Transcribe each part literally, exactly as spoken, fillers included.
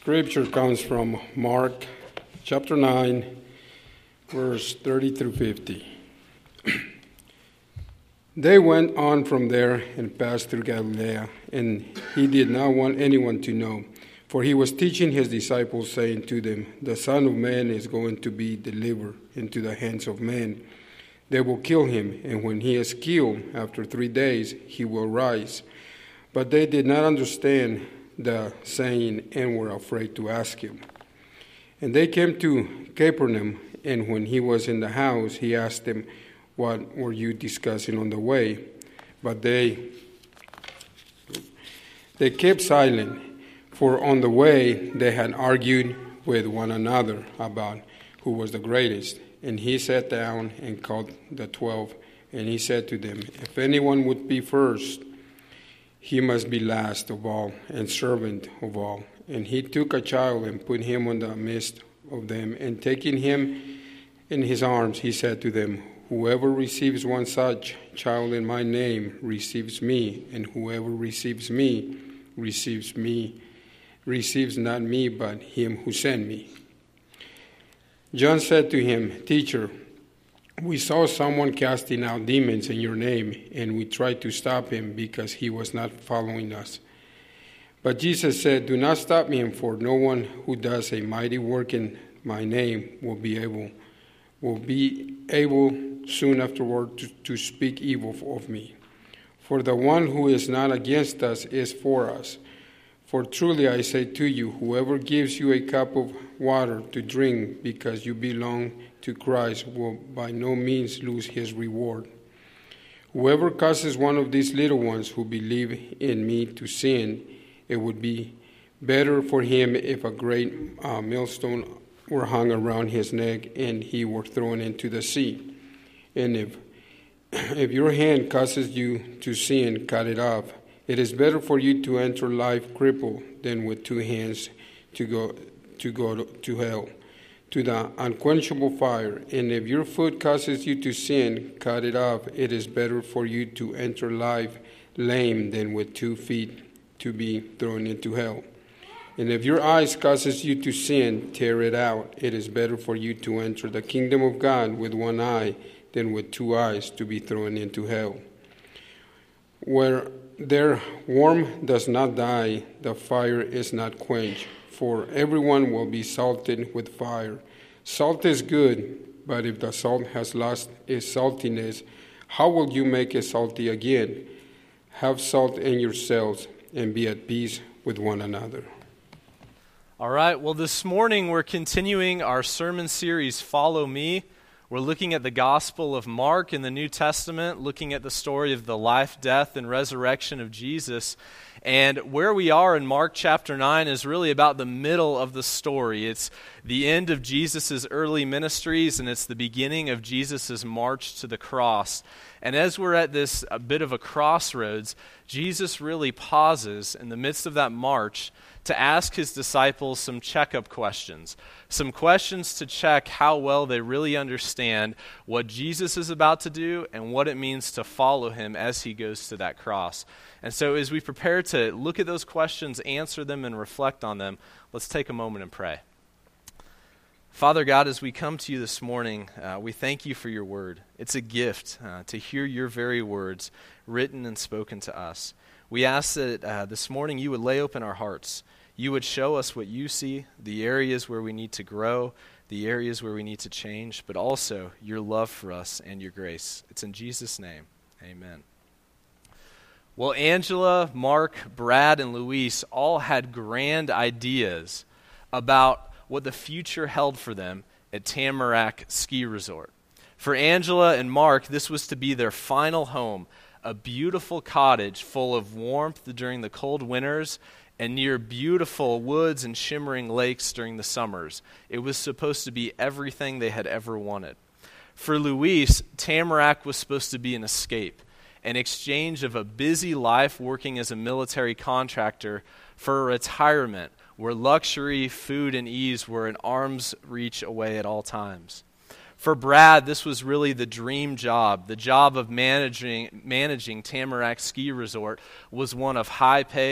scripture comes from Mark chapter nine, verse thirty through fifty. They went on from there and passed through Galilee, and he did not want anyone to know, for he was teaching his disciples, saying to them, "The Son of Man is going to be delivered into the hands of men. They will kill him, and when he is killed, after three days, he will rise." But they did not understand the saying and were afraid to ask him. And they came to Capernaum, and when he was in the house, he asked them, "What were you discussing on the way?" But they they kept silent, for on the way they had argued with one another about who was the greatest. And he sat down and called the twelve, and he said to them, "If anyone would be first, he must be last of all and servant of all." And he took a child and put him in the midst of them, and taking him in his arms, he said to them, "Whoever receives one such child in my name receives me, and whoever receives me receives me, receives not me, but him who sent me." John said to him, "Teacher, we saw someone casting out demons in your name, and we tried to stop him because he was not following us." But Jesus said, "Do not stop him, for no one who does a mighty work in my name will be able will be able soon afterward to, to speak evil of me. For the one who is not against us is for us. For truly I say to you, whoever gives you a cup of water to drink because you belong to Christ will by no means lose his reward. Whoever causes one of these little ones who believe in me to sin, it would be better for him if a great uh, millstone were hung around his neck and he were thrown into the sea. And if if your hand causes you to sin, cut it off. It is better for you to enter life crippled than with two hands to go to go to hell, to the unquenchable fire. And if your foot causes you to sin, cut it off. It is better for you to enter life lame than with two feet to be thrown into hell. And if your eyes causes you to sin, tear it out. It is better for you to enter the kingdom of God with one eye than with two eyes to be thrown into hell. Where their worm does not die, the fire is not quenched, for everyone will be salted with fire. Salt is good, but if the salt has lost its saltiness, how will you make it salty again? Have salt in yourselves and be at peace with one another. All right, well, this morning we're continuing our sermon series, Follow Me. We're looking at the Gospel of Mark in the New Testament, looking at the story of the life, death, and resurrection of Jesus. And where we are in Mark chapter nine is really about the middle of the story. It's the end of Jesus' early ministries, and it's the beginning of Jesus' march to the cross. And as we're at this a bit of a crossroads, Jesus really pauses in the midst of that march to ask his disciples some checkup questions, some questions to check how well they really understand what Jesus is about to do and what it means to follow him as he goes to that cross. And so as we prepare to look at those questions, answer them, and reflect on them, let's take a moment and pray. Father God, as we come to you this morning, uh, we thank you for your word. It's a gift uh, to hear your very words written and spoken to us. We ask that uh, this morning you would lay open our hearts. You would show us what you see, the areas where we need to grow, the areas where we need to change, but also your love for us and your grace. It's in Jesus' name. Amen. Well, Angela, Mark, Brad, and Luis all had grand ideas about what the future held for them at Tamarack Ski Resort. For Angela and Mark, this was to be their final home, a beautiful cottage full of warmth during the cold winters and near beautiful woods and shimmering lakes during the summers. It was supposed to be everything they had ever wanted. For Luis, Tamarack was supposed to be an escape, an exchange of a busy life working as a military contractor for a retirement where luxury, food, and ease were an arm's reach away at all times. For Brad, this was really the dream job. The job of managing managing Tamarack Ski Resort was one of high pay,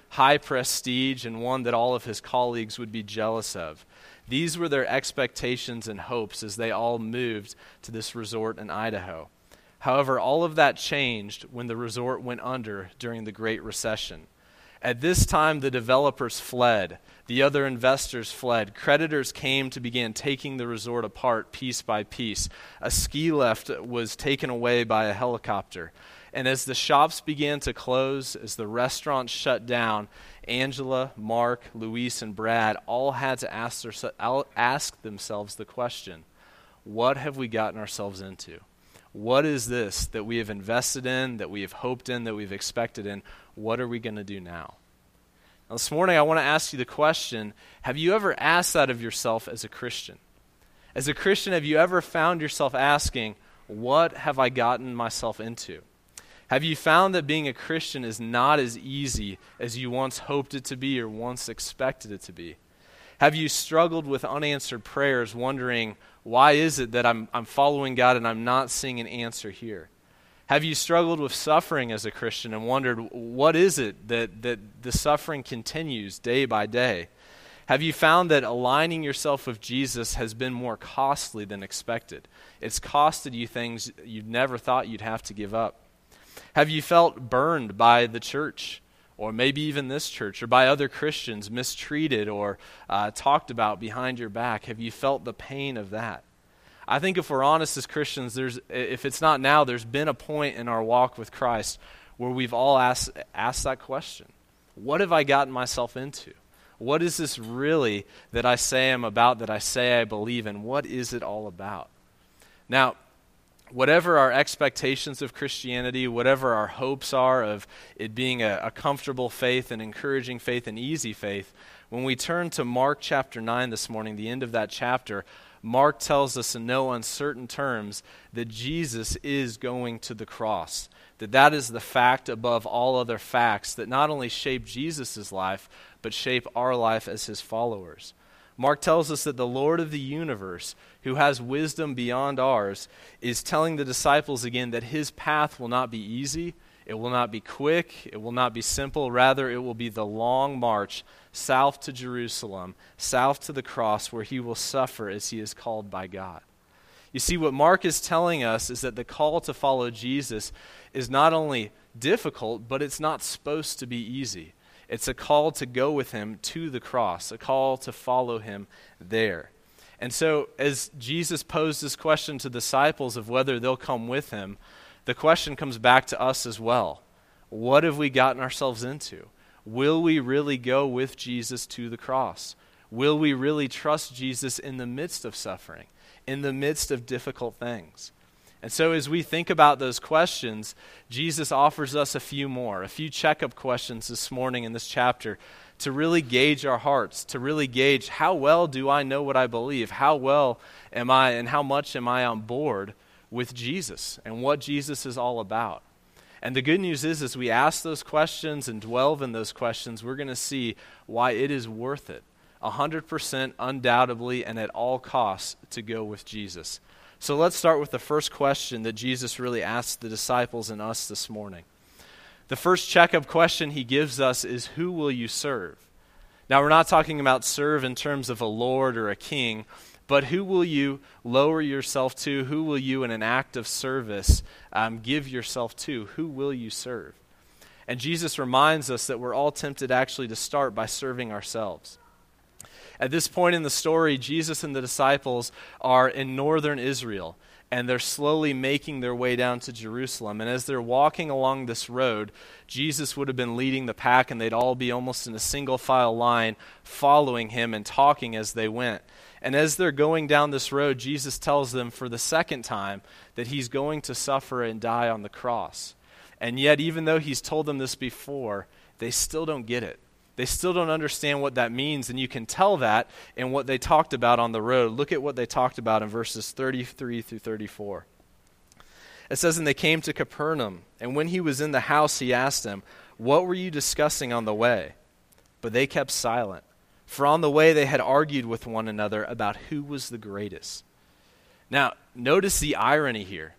high prestige and one that all of his colleagues would be jealous of. These were their expectations and hopes as they all moved to this resort in Idaho. However, all of that changed when the resort went under during the Great Recession. At this time, the developers fled. The other investors fled. Creditors came to begin taking the resort apart piece by piece. A ski lift was taken away by a helicopter. And as the shops began to close, as the restaurants shut down, Angela, Mark, Luis, and Brad all had to ask, their, ask themselves the question, what have we gotten ourselves into? What is this that we have invested in, that we have hoped in, that we've expected in? What are we going to do now? Now, this morning, I want to ask you the question, have you ever asked that of yourself as a Christian? As a Christian, have you ever found yourself asking, what have I gotten myself into? Have you found that being a Christian is not as easy as you once hoped it to be or once expected it to be? Have you struggled with unanswered prayers, wondering, why is it that I'm, I'm following God and I'm not seeing an answer here? Have you struggled with suffering as a Christian and wondered, what is it that, that the suffering continues day by day? Have you found that aligning yourself with Jesus has been more costly than expected? It's costed you things you never thought you'd have to give up. Have you felt burned by the church, or maybe even this church, or by other Christians, mistreated or uh, talked about behind your back? Have you felt the pain of that? I think if we're honest as Christians, there's if it's not now, there's been a point in our walk with Christ where we've all asked, asked that question. What have I gotten myself into? What is this really that I say I'm about, that I say I believe in? What is it all about? Now, whatever our expectations of Christianity, whatever our hopes are of it being a, a comfortable faith, an encouraging faith, an easy faith, when we turn to Mark chapter nine this morning, the end of that chapter, Mark tells us in no uncertain terms that Jesus is going to the cross, that that is the fact above all other facts that not only shape Jesus' life, but shape our life as his followers. Mark tells us that the Lord of the universe, who has wisdom beyond ours, is telling the disciples again that his path will not be easy, it will not be quick, it will not be simple. Rather, it will be the long march south to Jerusalem, south to the cross, where he will suffer as he is called by God. You see, what Mark is telling us is that the call to follow Jesus is not only difficult, but it's not supposed to be easy. It's a call to go with him to the cross, a call to follow him there. And so as Jesus posed this question to disciples of whether they'll come with him, the question comes back to us as well. What have we gotten ourselves into? Will we really go with Jesus to the cross? Will we really trust Jesus in the midst of suffering, in the midst of difficult things? And so as we think about those questions, Jesus offers us a few more, a few checkup questions this morning in this chapter to really gauge our hearts, to really gauge how well do I know what I believe? How well am I and how much am I on board with Jesus and what Jesus is all about? And the good news is, as we ask those questions and dwell in those questions, we're going to see why it is worth it, one hundred percent undoubtedly and at all costs, to go with Jesus. So let's start with the first question that Jesus really asked the disciples and us this morning. The first checkup question he gives us is, who will you serve? Now, we're not talking about serve in terms of a lord or a king, but who will you lower yourself to? Who will you, in an act of service, um, give yourself to? Who will you serve? And Jesus reminds us that we're all tempted actually to start by serving ourselves. At this point in the story, Jesus and the disciples are in northern Israel, and they're slowly making their way down to Jerusalem. And as they're walking along this road, Jesus would have been leading the pack, and they'd all be almost in a single file line following him and talking as they went. And as they're going down this road, Jesus tells them for the second time that he's going to suffer and die on the cross. And yet, even though he's told them this before, they still don't get it. They still don't understand what that means, and you can tell that in what they talked about on the road. Look at what they talked about in verses thirty-three through thirty-four. It says, "And they came to Capernaum, and when he was in the house, he asked them, 'What were you discussing on the way?' But they kept silent, for on the way they had argued with one another about who was the greatest." Now, notice the irony here.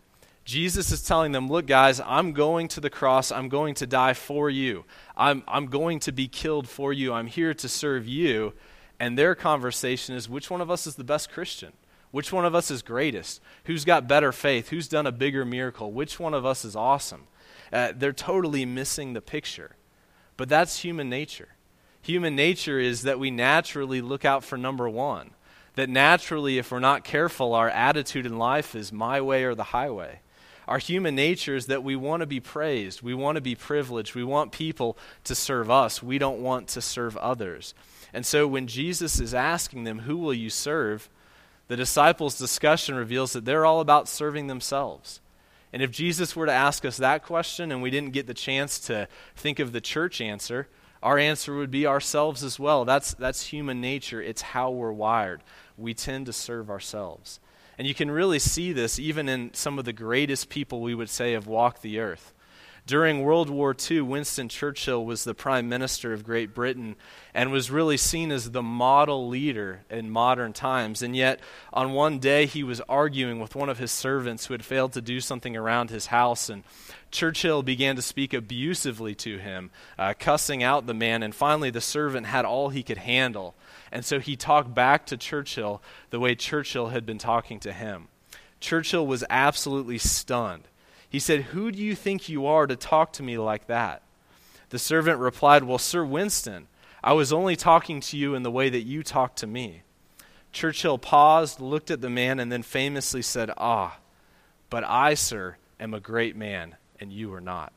Jesus is telling them, look, guys, I'm going to the cross. I'm going to die for you. I'm, I'm going to be killed for you. I'm here to serve you. And their conversation is, which one of us is the best Christian? Which one of us is greatest? Who's got better faith? Who's done a bigger miracle? Which one of us is awesome? Uh, they're totally missing the picture. But that's human nature. Human nature is that we naturally look out for number one. That naturally, if we're not careful, our attitude in life is my way or the highway. Our human nature is that we want to be praised. We want to be privileged. We want people to serve us. We don't want to serve others. And so when Jesus is asking them, who will you serve? The disciples' discussion reveals that they're all about serving themselves. And if Jesus were to ask us that question and we didn't get the chance to think of the church answer, our answer would be ourselves as well. That's, that's human nature. It's how we're wired. We tend to serve ourselves. And you can really see this even in some of the greatest people we would say have walked the earth. During World War Two, Winston Churchill was the Prime Minister of Great Britain and was really seen as the model leader in modern times. And yet, on one day, he was arguing with one of his servants who had failed to do something around his house. And Churchill began to speak abusively to him, uh, cussing out the man. And finally, the servant had all he could handle. And so he talked back to Churchill the way Churchill had been talking to him. Churchill was absolutely stunned. He said, "Who do you think you are to talk to me like that?" The servant replied, "Well, Sir Winston, I was only talking to you in the way that you talk to me." Churchill paused, looked at the man, and then famously said, "Ah, but I, sir, am a great man, and you are not."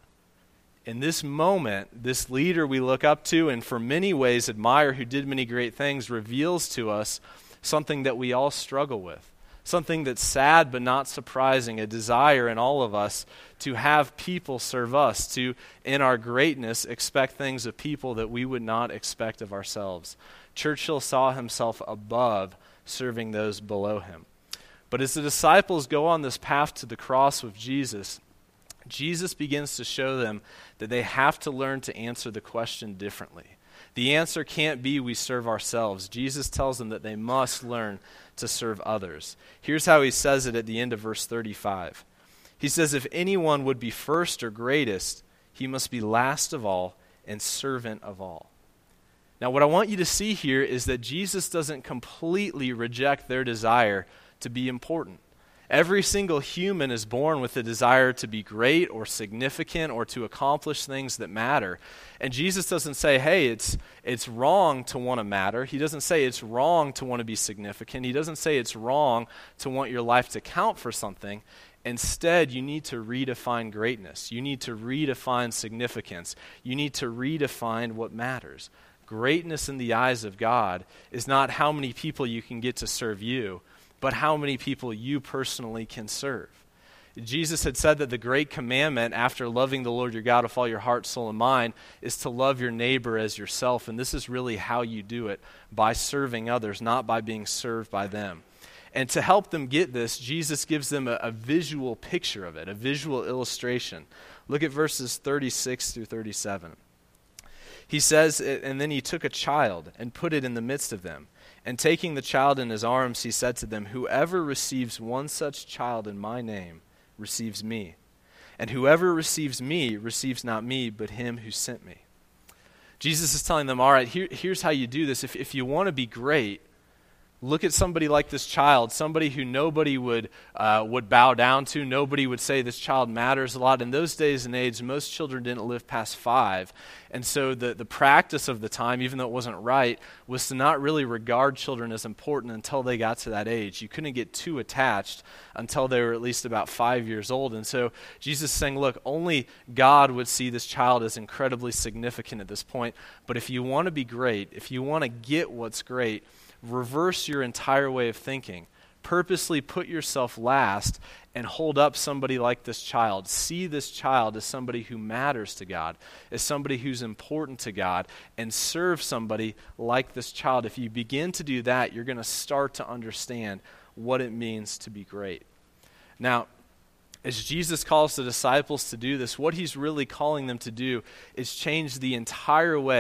In this moment, this leader we look up to and for many ways admire, who did many great things, reveals to us something that we all struggle with, something that's sad but not surprising, a desire in all of us to have people serve us, to, in our greatness, expect things of people that we would not expect of ourselves. Churchill saw himself above serving those below him. But as the disciples go on this path to the cross with Jesus, Jesus begins to show them that they have to learn to answer the question differently. The answer can't be we serve ourselves. Jesus tells them that they must learn to serve others. Here's how he says it at the end of verse thirty-five. He says, "If anyone would be first or greatest, he must be last of all and servant of all." Now, what I want you to see here is that Jesus doesn't completely reject their desire to be important. Every single human is born with a desire to be great or significant or to accomplish things that matter. And Jesus doesn't say, hey, it's it's wrong to want to matter. He doesn't say it's wrong to want to be significant. He doesn't say it's wrong to want your life to count for something. Instead, you need to redefine greatness. You need to redefine significance. You need to redefine what matters. Greatness in the eyes of God is not how many people you can get to serve you, but how many people you personally can serve. Jesus had said that the great commandment after loving the Lord your God with all your heart, soul, and mind is to love your neighbor as yourself. And this is really how you do it, by serving others, not by being served by them. And to help them get this, Jesus gives them a, a visual picture of it, a visual illustration. Look at verses thirty-six through thirty-seven. He says, "And then he took a child and put it in the midst of them. And taking the child in his arms, he said to them, 'Whoever receives one such child in my name receives me. And whoever receives me receives not me, but him who sent me.'" Jesus is telling them, all right, here, here's how you do this. If, if you want to be great, look at somebody like this child, somebody who nobody would uh, would bow down to. Nobody would say this child matters a lot. In those days and age, most children didn't live past five. And so the, the practice of the time, even though it wasn't right, was to not really regard children as important until they got to that age. You couldn't get too attached until they were at least about five years old. And so Jesus is saying, look, only God would see this child as incredibly significant at this point. But if you want to be great, if you want to get what's great, reverse your entire way of thinking. Purposely put yourself last and hold up somebody like this child. See this child as somebody who matters to God, as somebody who's important to God, and serve somebody like this child. If you begin to do that, you're going to start to understand what it means to be great. Now, as Jesus calls the disciples to do this, what he's really calling them to do is change the entire way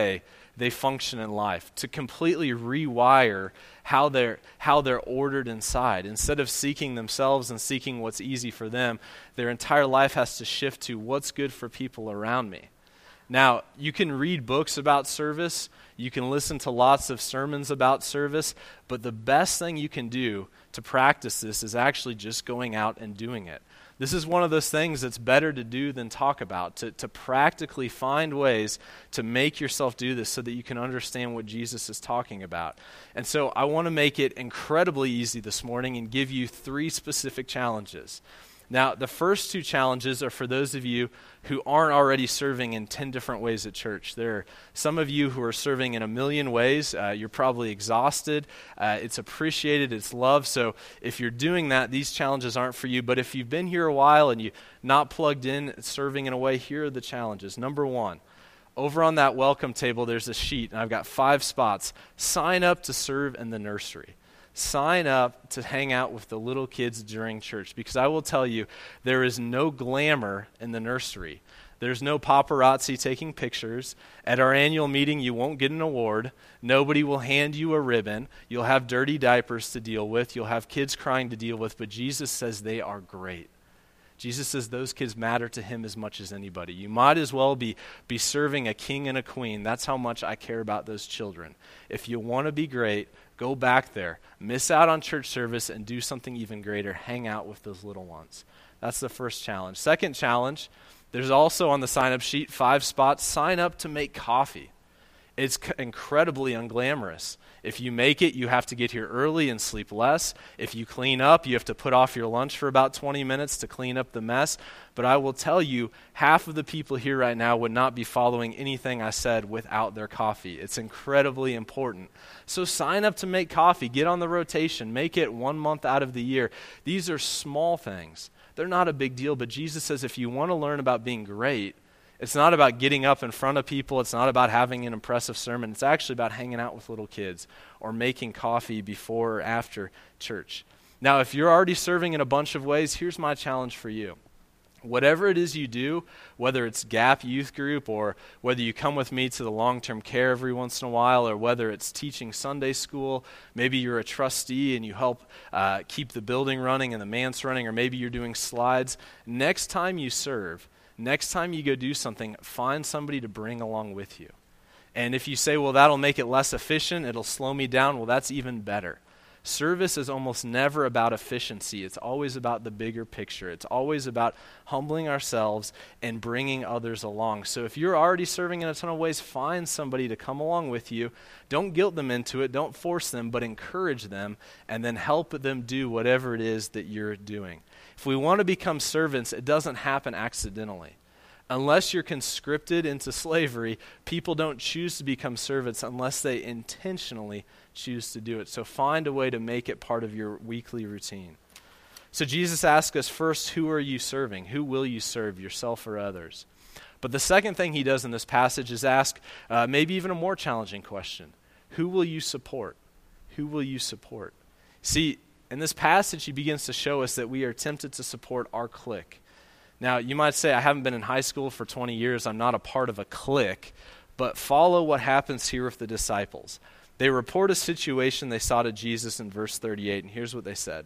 they function in life, to completely rewire how they're how they're ordered inside. Instead of seeking themselves and seeking what's easy for them, their entire life has to shift to what's good for people around me. Now, you can read books about service, you can listen to lots of sermons about service, but the best thing you can do to practice this is actually just going out and doing it. This is one of those things that's better to do than talk about, to, to practically find ways to make yourself do this so that you can understand what Jesus is talking about. And so I want to make it incredibly easy this morning and give you three specific challenges. Now, the first two challenges are for those of you who aren't already serving in ten different ways at church. There are some of you who are serving in a million ways. Uh, you're probably exhausted. Uh, it's appreciated. It's loved. So if you're doing that, these challenges aren't for you. But if you've been here a while and you're not plugged in, serving in a way, here are the challenges. Number one, over on that welcome table, there's a sheet, and I've got five spots. Sign up to serve in the nursery. Sign up to hang out with the little kids during church, because I will tell you, there is no glamour in the nursery. There's no paparazzi taking pictures. At our annual meeting, you won't get an award. Nobody will hand you a ribbon. You'll have dirty diapers to deal with. You'll have kids crying to deal with, but Jesus says they are great. Jesus says those kids matter to him as much as anybody. You might as well be, be serving a king and a queen. That's how much I care about those children. If you want to be great, go back there, miss out on church service, and do something even greater. Hang out with those little ones. That's the first challenge. Second challenge, there's also on the sign-up sheet five spots. Sign up to make coffee. It's c- incredibly unglamorous. If you make it, you have to get here early and sleep less. If you clean up, you have to put off your lunch for about twenty minutes to clean up the mess. But I will tell you, half of the people here right now would not be following anything I said without their coffee. It's incredibly important. So sign up to make coffee. Get on the rotation. Make it one month out of the year. These are small things. They're not a big deal, but Jesus says if you want to learn about being great, it's not about getting up in front of people. It's not about having an impressive sermon. It's actually about hanging out with little kids or making coffee before or after church. Now, if you're already serving in a bunch of ways, here's my challenge for you. Whatever it is you do, whether it's Gap Youth Group or whether you come with me to the long-term care every once in a while, or whether it's teaching Sunday school, maybe you're a trustee and you help uh, keep the building running and the manse running, or maybe you're doing slides. Next time you serve, next time you go do something, find somebody to bring along with you. And if you say, well, that'll make it less efficient, it'll slow me down, well, that's even better. Service is almost never about efficiency. It's always about the bigger picture. It's always about humbling ourselves and bringing others along. So if you're already serving in a ton of ways, find somebody to come along with you. Don't guilt them into it. Don't force them, but encourage them, and then help them do whatever it is that you're doing. If we want to become servants, it doesn't happen accidentally. Unless you're conscripted into slavery, people don't choose to become servants unless they intentionally choose to do it. So find a way to make it part of your weekly routine. So Jesus asks us first, who are you serving? Who will you serve, yourself or others? But the second thing he does in this passage is ask uh, maybe even a more challenging question. Who will you support? Who will you support? See, in this passage, he begins to show us that we are tempted to support our clique. Now, you might say, I haven't been in high school for twenty years. I'm not a part of a clique. But follow what happens here with the disciples. They report a situation they saw to Jesus in verse thirty-eight, and here's what they said.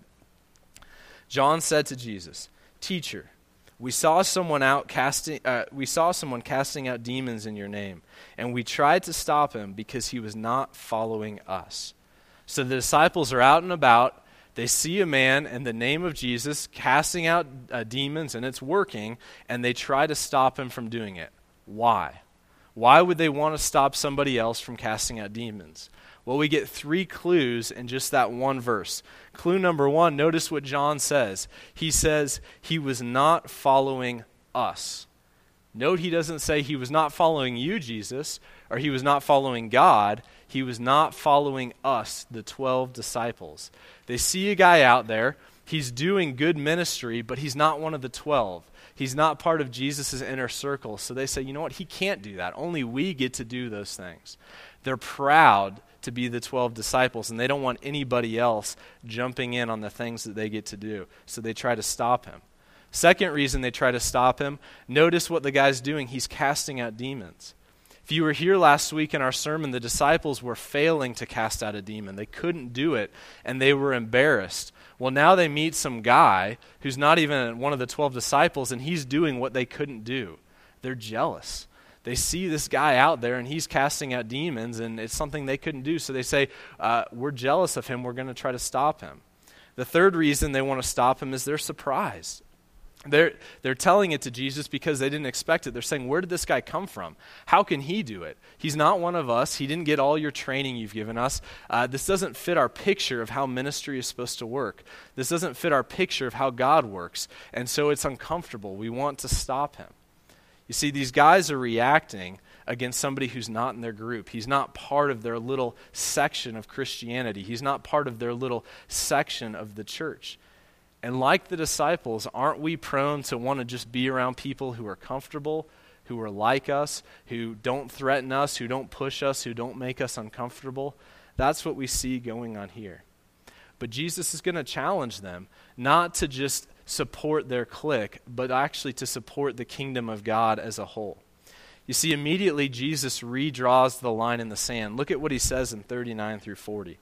John said to Jesus, "Teacher, we saw someone out casting. Uh, we saw someone casting out demons in your name, and we tried to stop him because he was not following us." So the disciples are out and about. They see a man in the name of Jesus casting out uh, demons, and it's working, and they try to stop him from doing it. Why? Why would they want to stop somebody else from casting out demons? Well, we get three clues in just that one verse. Clue number one, notice what John says. He says he was not following us. Note he doesn't say he was not following you, Jesus, or he was not following God. He was not following us, the twelve disciples. They see a guy out there. He's doing good ministry, but he's not one of the twelve. He's not part of Jesus' inner circle. So they say, you know what? He can't do that. Only we get to do those things. They're proud to be the twelve disciples, and they don't want anybody else jumping in on the things that they get to do. So they try to stop him. Second reason they try to stop him, notice what the guy's doing. He's casting out demons. If you were here last week in our sermon, the disciples were failing to cast out a demon. They couldn't do it, and they were embarrassed. Well, now they meet some guy who's not even one of the twelve disciples, and he's doing what they couldn't do. They're jealous. They see this guy out there, and he's casting out demons, and it's something they couldn't do. So they say, uh, we're jealous of him. We're going to try to stop him. The third reason they want to stop him is they're surprised. They're, they're telling it to Jesus because they didn't expect it. They're saying, where did this guy come from? How can he do it? He's not one of us. He didn't get all your training you've given us. Uh, this doesn't fit our picture of how ministry is supposed to work. This doesn't fit our picture of how God works. And so it's uncomfortable. We want to stop him. You see, these guys are reacting against somebody who's not in their group. He's not part of their little section of Christianity. He's not part of their little section of the church. And like the disciples, aren't we prone to want to just be around people who are comfortable, who are like us, who don't threaten us, who don't push us, who don't make us uncomfortable? That's what we see going on here. But Jesus is going to challenge them not to just support their clique, but actually to support the kingdom of God as a whole. You see, immediately Jesus redraws the line in the sand. Look at what he says in thirty-nine through forty.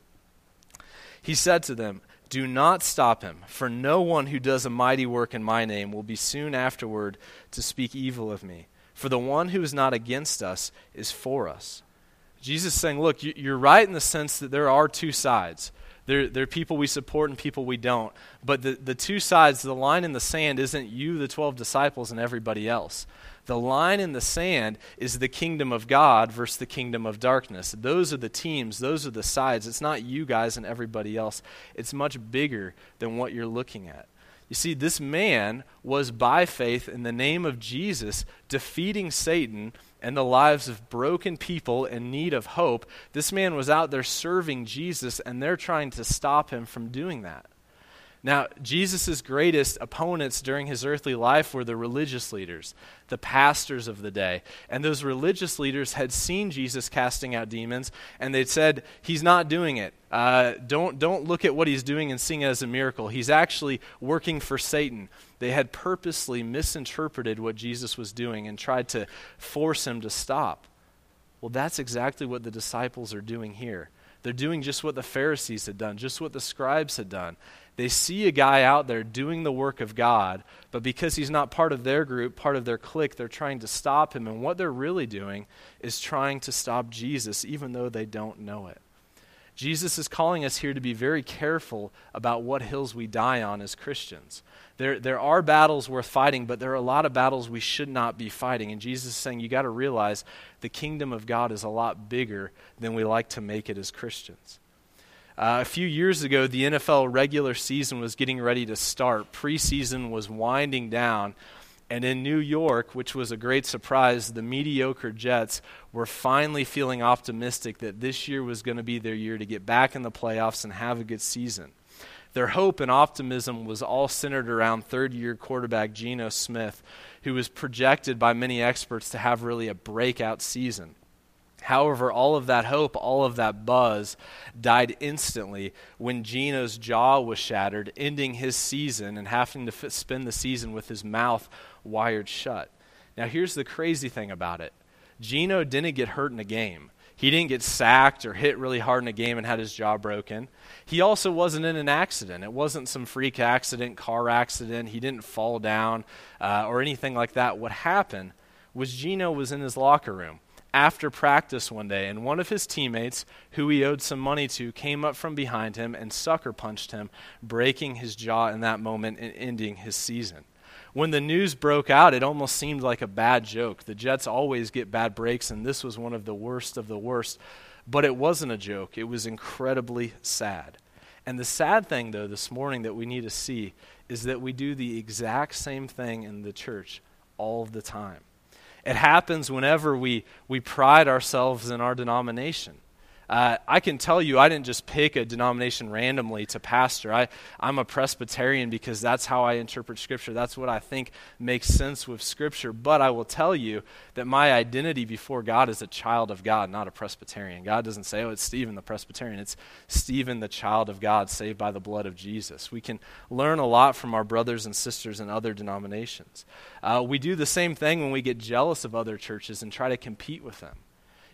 He said to them, "Do not stop him, for no one who does a mighty work in my name will be soon afterward to speak evil of me. For the one who is not against us is for us." Jesus is saying, look, you're right in the sense that there are two sides. There, there are people we support and people we don't. But the, the two sides, the line in the sand isn't you, the twelve disciples, and everybody else. The line in the sand is the kingdom of God versus the kingdom of darkness. Those are the teams. Those are the sides. It's not you guys and everybody else. It's much bigger than what you're looking at. You see, this man was by faith in the name of Jesus defeating Satan and the lives of broken people in need of hope. This man was out there serving Jesus, and they're trying to stop him from doing that. Now, Jesus' greatest opponents during his earthly life were the religious leaders, the pastors of the day. And those religious leaders had seen Jesus casting out demons, and they'd said, he's not doing it. Uh, don't, don't look at what he's doing and seeing it as a miracle. He's actually working for Satan. They had purposely misinterpreted what Jesus was doing and tried to force him to stop. Well, that's exactly what the disciples are doing here. They're doing just what the Pharisees had done, just what the scribes had done. They see a guy out there doing the work of God, but because he's not part of their group, part of their clique, they're trying to stop him. And what they're really doing is trying to stop Jesus, even though they don't know it. Jesus is calling us here to be very careful about what hills we die on as Christians. There, there are battles worth fighting, but there are a lot of battles we should not be fighting. And Jesus is saying you got to realize the kingdom of God is a lot bigger than we like to make it as Christians. Uh, a few years ago, the N F L regular season was getting ready to start. Preseason was winding down. And in New York, which was a great surprise, the mediocre Jets were finally feeling optimistic that this year was going to be their year to get back in the playoffs and have a good season. Their hope and optimism was all centered around third-year quarterback Geno Smith, who was projected by many experts to have really a breakout season. However, all of that hope, all of that buzz died instantly when Geno's jaw was shattered, ending his season and having to f- spend the season with his mouth wired shut. Now, here's the crazy thing about it. Geno didn't get hurt in a game. He didn't get sacked or hit really hard in a game and had his jaw broken. He also wasn't in an accident. It wasn't some freak accident, car accident. He didn't fall down uh, or anything like that. What happened was Geno was in his locker room after practice one day, and one of his teammates, who he owed some money to, came up from behind him and sucker punched him, breaking his jaw in that moment and ending his season. When the news broke out, it almost seemed like a bad joke. The Jets always get bad breaks, and this was one of the worst of the worst. But it wasn't a joke. It was incredibly sad. And the sad thing, though, this morning that we need to see is that we do the exact same thing in the church all of the time. It happens whenever we, we pride ourselves in our denomination. Uh, I can tell you I didn't just pick a denomination randomly to pastor. I, I'm a Presbyterian because that's how I interpret Scripture. That's what I think makes sense with Scripture. But I will tell you that my identity before God is a child of God, not a Presbyterian. God doesn't say, oh, it's Stephen the Presbyterian. It's Stephen the child of God, saved by the blood of Jesus. We can learn a lot from our brothers and sisters in other denominations. Uh, we do the same thing when we get jealous of other churches and try to compete with them.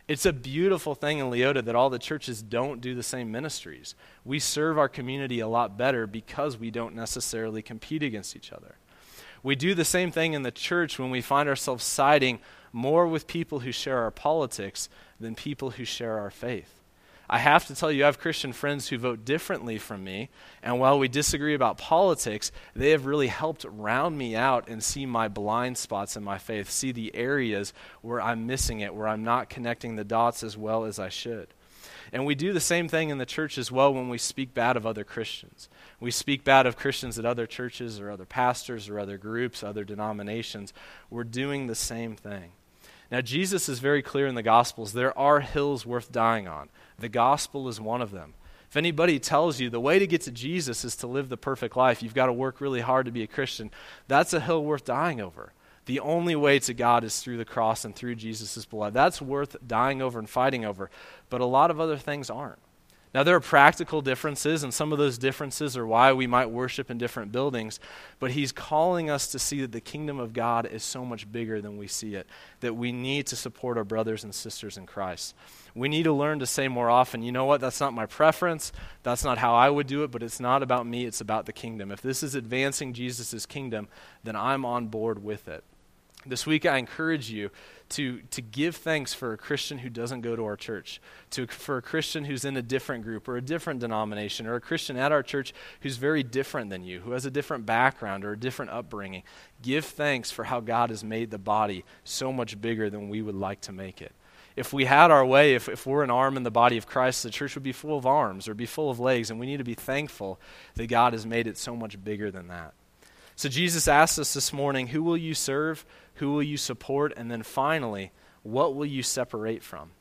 It's a beautiful thing in Leota that all the churches don't do the same ministries. We serve our community a lot better because we don't necessarily compete against each other. We do the same thing in the church when we find ourselves siding more with people who share our politics than people who share our faith. I have to tell you, I have Christian friends who vote differently from me, and while we disagree about politics, they have really helped round me out and see my blind spots in my faith, see the areas where I'm missing it, where I'm not connecting the dots as well as I should. And we do the same thing in the church as well when we speak bad of other Christians. We speak bad of Christians at other churches or other pastors or other groups, other denominations. We're doing the same thing. Now, Jesus is very clear in the Gospels. There are hills worth dying on. The gospel is one of them. If anybody tells you the way to get to Jesus is to live the perfect life, you've got to work really hard to be a Christian, that's a hill worth dying over. The only way to God is through the cross and through Jesus' blood. That's worth dying over and fighting over. But a lot of other things aren't. Now, there are practical differences, and some of those differences are why we might worship in different buildings, but he's calling us to see that the kingdom of God is so much bigger than we see it, that we need to support our brothers and sisters in Christ. We need to learn to say more often, you know what, that's not my preference, that's not how I would do it, but it's not about me, it's about the kingdom. If this is advancing Jesus' kingdom, then I'm on board with it. This week I encourage you to, to give thanks for a Christian who doesn't go to our church, to for a Christian who's in a different group or a different denomination, or a Christian at our church who's very different than you, who has a different background or a different upbringing. Give thanks for how God has made the body so much bigger than we would like to make it. If we had our way, if, if we're an arm in the body of Christ, the church would be full of arms or be full of legs, and we need to be thankful that God has made it so much bigger than that. So Jesus asked us this morning, who will you serve? Who will you support? And then finally, what will you separate from?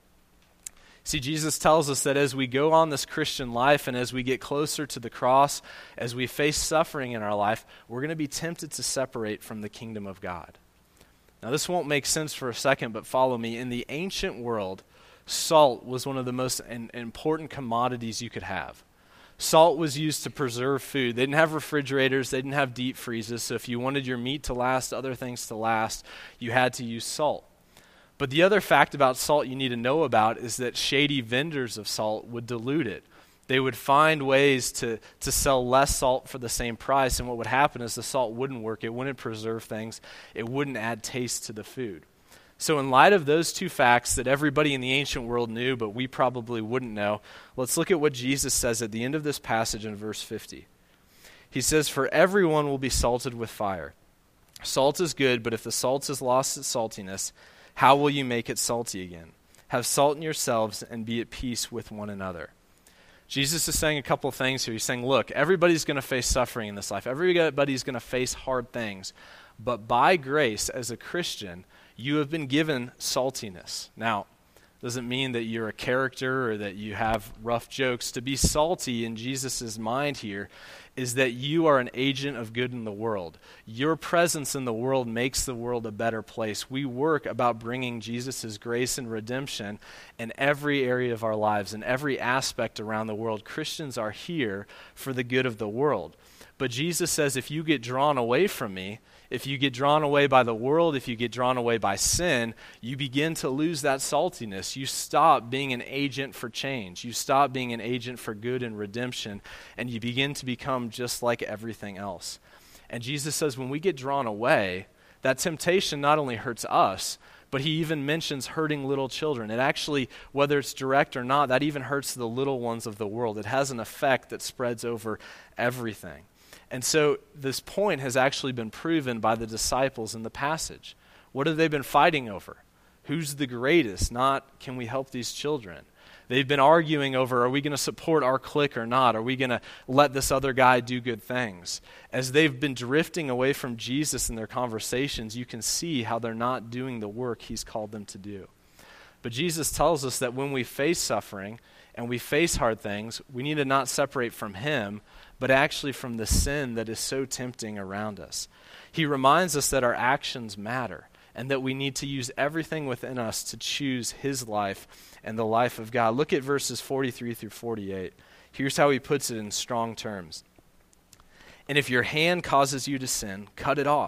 See, Jesus tells us that as we go on this Christian life and as we get closer to the cross, as we face suffering in our life, we're going to be tempted to separate from the kingdom of God. Now, this won't make sense for a second, but follow me. In the ancient world, salt was one of the most in, important commodities you could have. Salt was used to preserve food. They didn't have refrigerators. They didn't have deep freezes. So if you wanted your meat to last, other things to last, you had to use salt. But the other fact about salt you need to know about is that shady vendors of salt would dilute it. They would find ways to, to sell less salt for the same price, and what would happen is the salt wouldn't work. It wouldn't preserve things. It wouldn't add taste to the food. So in light of those two facts that everybody in the ancient world knew, but we probably wouldn't know, let's look at what Jesus says at the end of this passage in verse fifty. He says, "For everyone will be salted with fire. Salt is good, but if the salt has lost its saltiness, how will you make it salty again? Have salt in yourselves and be at peace with one another." Jesus is saying a couple of things here. He's saying, look, everybody's going to face suffering in this life. Everybody's going to face hard things. But by grace, as a Christian, you have been given saltiness. Now, doesn't mean that you're a character or that you have rough jokes. To be salty in Jesus' mind here is that you are an agent of good in the world. Your presence in the world makes the world a better place. We work about bringing Jesus' grace and redemption in every area of our lives, in every aspect around the world. Christians are here for the good of the world. But Jesus says, if you get drawn away from me, if you get drawn away by the world, if you get drawn away by sin, you begin to lose that saltiness. You stop being an agent for change. You stop being an agent for good and redemption, and you begin to become just like everything else. And Jesus says when we get drawn away, that temptation not only hurts us, but he even mentions hurting little children. It actually, whether it's direct or not, that even hurts the little ones of the world. It has an effect that spreads over everything. And so this point has actually been proven by the disciples in the passage. What have they been fighting over? Who's the greatest? Not, can we help these children? They've been arguing over, are we going to support our clique or not? Are we going to let this other guy do good things? As they've been drifting away from Jesus in their conversations, you can see how they're not doing the work he's called them to do. But Jesus tells us that when we face suffering and we face hard things, we need to not separate from him, but actually from the sin that is so tempting around us. He reminds us that our actions matter and that we need to use everything within us to choose his life and the life of God. Look at verses forty-three through forty-eight. Here's how he puts it in strong terms. "And if your hand causes you to sin, cut it off.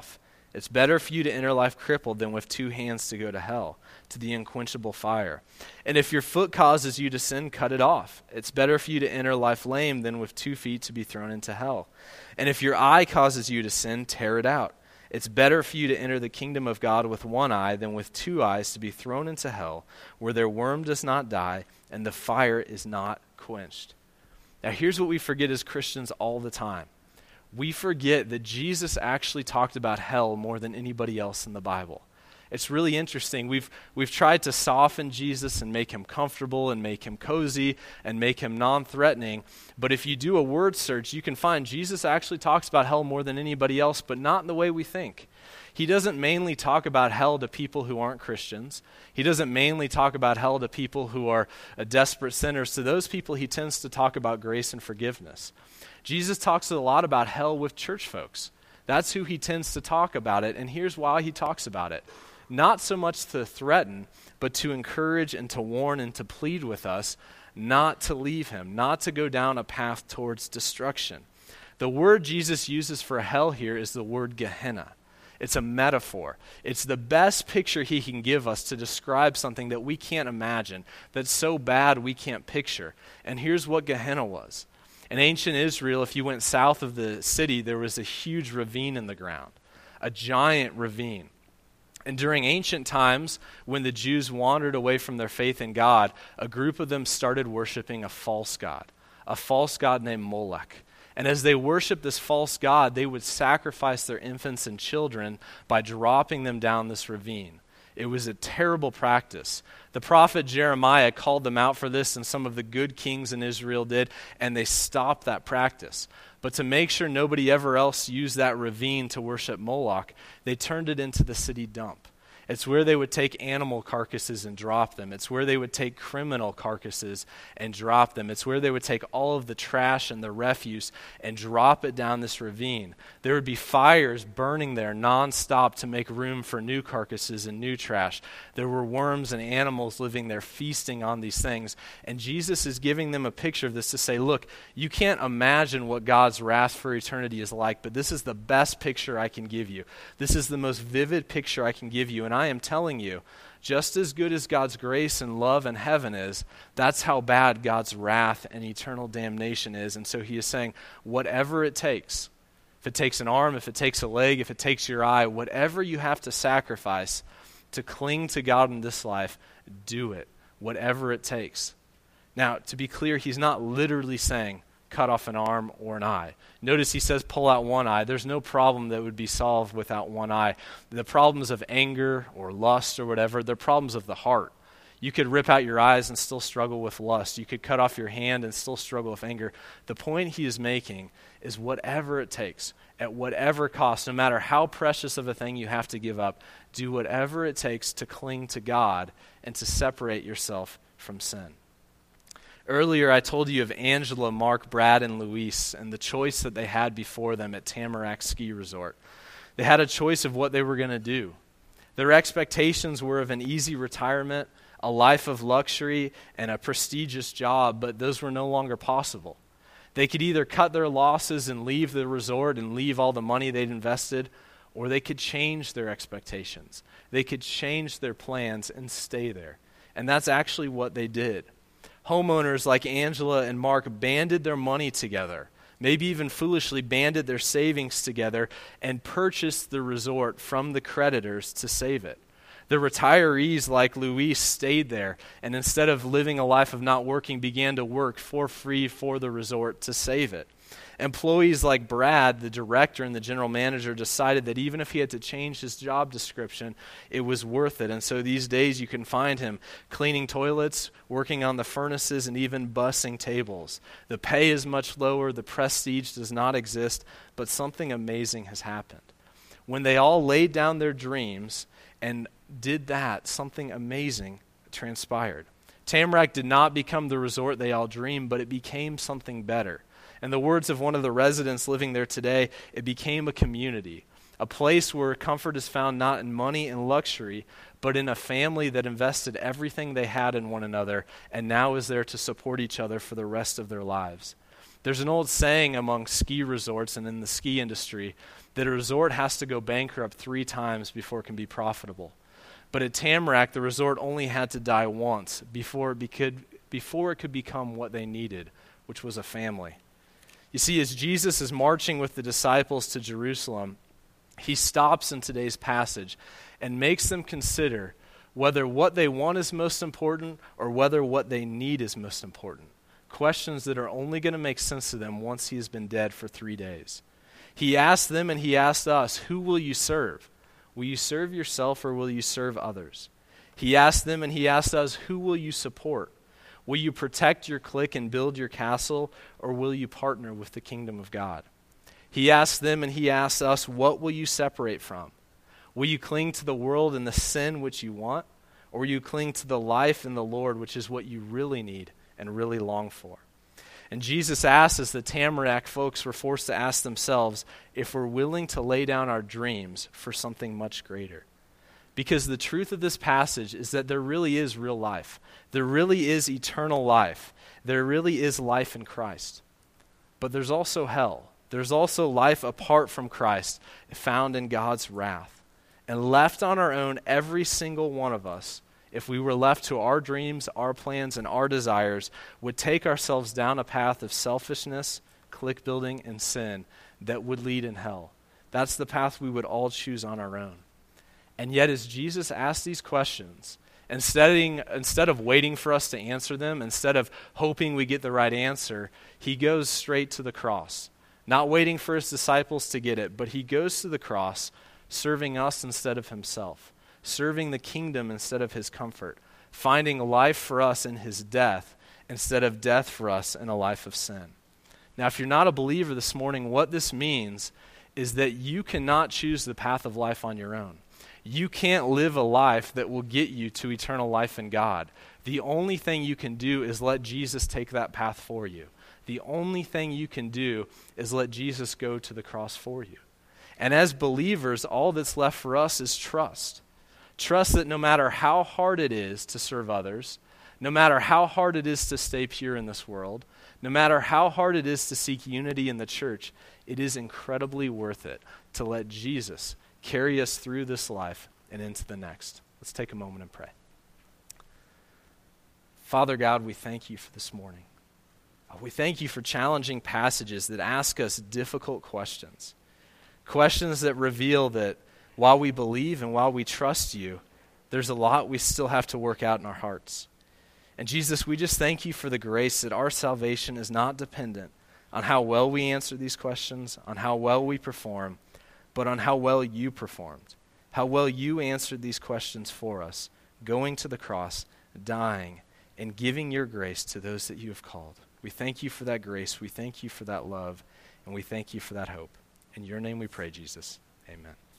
It's better for you to enter life crippled than with two hands to go to hell, to the unquenchable fire. And if your foot causes you to sin, cut it off. It's better for you to enter life lame than with two feet to be thrown into hell. And if your eye causes you to sin, tear it out. It's better for you to enter the kingdom of God with one eye than with two eyes to be thrown into hell, where their worm does not die and the fire is not quenched. Now here's what we forget as Christians all the time. We forget that Jesus actually talked about hell more than anybody else in the Bible. It's really interesting. We've we've tried to soften Jesus and make him comfortable and make him cozy and make him non-threatening. But if you do a word search, you can find Jesus actually talks about hell more than anybody else, but not in the way we think. He doesn't mainly talk about hell to people who aren't Christians. He doesn't mainly talk about hell to people who are uh, desperate sinners. To those people, he tends to talk about grace and forgiveness. Jesus talks a lot about hell with church folks. That's who he tends to talk about it, and here's why he talks about it. Not so much to threaten, but to encourage and to warn and to plead with us not to leave him, not to go down a path towards destruction. The word Jesus uses for hell here is the word Gehenna. It's a metaphor. It's the best picture he can give us to describe something that we can't imagine, that's so bad we can't picture. And here's what Gehenna was. In ancient Israel, if you went south of the city, there was a huge ravine in the ground, a giant ravine. And during ancient times, when the Jews wandered away from their faith in God, a group of them started worshiping a false god, a false god named Molech. And as they worshiped this false god, they would sacrifice their infants and children by dropping them down this ravine. It was a terrible practice. The prophet Jeremiah called them out for this, and some of the good kings in Israel did, and they stopped that practice. But to make sure nobody ever else used that ravine to worship Moloch, they turned it into the city dump. It's where they would take animal carcasses and drop them. It's where they would take criminal carcasses and drop them. It's where they would take all of the trash and the refuse and drop it down this ravine. There would be fires burning there nonstop to make room for new carcasses and new trash. There were worms and animals living there feasting on these things. And Jesus is giving them a picture of this to say, look, you can't imagine what God's wrath for eternity is like, but this is the best picture I can give you. This is the most vivid picture I can give you. And I am telling you, just as good as God's grace and love in heaven is, that's how bad God's wrath and eternal damnation is. And so he is saying, whatever it takes, if it takes an arm, if it takes a leg, if it takes your eye, whatever you have to sacrifice to cling to God in this life, do it, whatever it takes. Now, to be clear, he's not literally saying, cut off an arm or an eye. Notice he says pull out one eye. There's no problem that would be solved without one eye. The problems of anger or lust or whatever, they're problems of the heart. You could rip out your eyes and still struggle with lust. You could cut off your hand and still struggle with anger. The point he is making is whatever it takes, at whatever cost, no matter how precious of a thing you have to give up, do whatever it takes to cling to God and to separate yourself from sin. Earlier, I told you of Angela, Mark, Brad, and Luis and the choice that they had before them at Tamarack Ski Resort. They had a choice of what they were going to do. Their expectations were of an easy retirement, a life of luxury, and a prestigious job, but those were no longer possible. They could either cut their losses and leave the resort and leave all the money they'd invested, or they could change their expectations. They could change their plans and stay there. And that's actually what they did. Homeowners like Angela and Mark banded their money together, maybe even foolishly banded their savings together and purchased the resort from the creditors to save it. The retirees like Luis stayed there and instead of living a life of not working, began to work for free for the resort to save it. Employees like Brad, the director and the general manager, decided that even if he had to change his job description, it was worth it. And so these days you can find him cleaning toilets, working on the furnaces, and even bussing tables. The pay is much lower, the prestige does not exist, but something amazing has happened. When they all laid down their dreams and did that, something amazing transpired. Tamarack did not become the resort they all dreamed, but it became something better. In the words of one of the residents living there today, it became a community, a place where comfort is found not in money and luxury, but in a family that invested everything they had in one another and now is there to support each other for the rest of their lives. There's an old saying among ski resorts and in the ski industry that a resort has to go bankrupt three times before it can be profitable. But at Tamarack, the resort only had to die once before it could, before it could become what they needed, which was a family. You see, as Jesus is marching with the disciples to Jerusalem, he stops in today's passage and makes them consider whether what they want is most important or whether what they need is most important. Questions that are only going to make sense to them once he has been dead for three days. He asked them and he asked us, who will you serve? Will you serve yourself or will you serve others? He asked them and he asked us, who will you support? Will you protect your clique and build your castle, or will you partner with the kingdom of God? He asked them and he asked us, what will you separate from? Will you cling to the world and the sin which you want, or will you cling to the life in the Lord, which is what you really need and really long for? And Jesus asked, as the Tamarack folks were forced to ask themselves, if we're willing to lay down our dreams for something much greater. Because the truth of this passage is that there really is real life. There really is eternal life. There really is life in Christ. But there's also hell. There's also life apart from Christ, found in God's wrath. And left on our own, every single one of us, if we were left to our dreams, our plans, and our desires, would take ourselves down a path of selfishness, clique building, and sin that would lead in hell. That's the path we would all choose on our own. And yet, as Jesus asked these questions, instead of, instead of waiting for us to answer them, instead of hoping we get the right answer, he goes straight to the cross. Not waiting for his disciples to get it, but he goes to the cross, serving us instead of himself, serving the kingdom instead of his comfort, finding life for us in his death instead of death for us in a life of sin. Now, if you're not a believer this morning, what this means is that you cannot choose the path of life on your own. You can't live a life that will get you to eternal life in God. The only thing you can do is let Jesus take that path for you. The only thing you can do is let Jesus go to the cross for you. And as believers, all that's left for us is trust. Trust that no matter how hard it is to serve others, no matter how hard it is to stay pure in this world, no matter how hard it is to seek unity in the church, it is incredibly worth it to let Jesus carry us through this life and into the next. Let's take a moment and pray. Father God, we thank you for this morning. We thank you for challenging passages that ask us difficult questions. Questions that reveal that while we believe and while we trust you, there's a lot we still have to work out in our hearts. And Jesus, we just thank you for the grace that our salvation is not dependent on how well we answer these questions, on how well we perform, but on how well you performed, how well you answered these questions for us, going to the cross, dying, and giving your grace to those that you have called. We thank you for that grace, we thank you for that love, and we thank you for that hope. In your name we pray, Jesus. Amen.